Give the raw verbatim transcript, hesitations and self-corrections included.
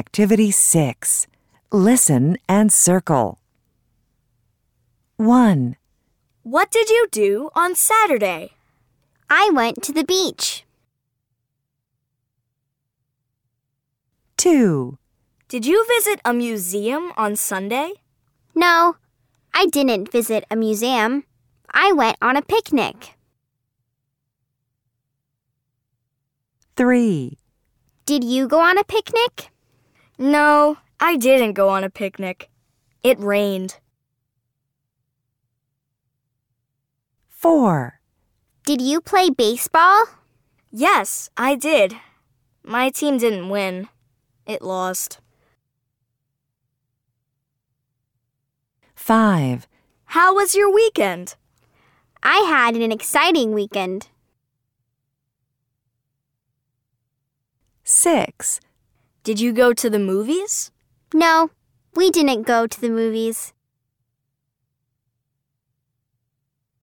Activity six. Listen and circle. one. What did you do on Saturday? I went to the beach. two. Did you visit a museum on Sunday? No, I didn't visit a museum. I went on a picnic. three. Did you go on a picnic? No, I didn't go on a picnic. It rained. four. Did you play baseball? Yes, I did. My team didn't win. It lost. five. How was your weekend? I had an exciting weekend. six. Did you go to the movies? No, we didn't go to the movies.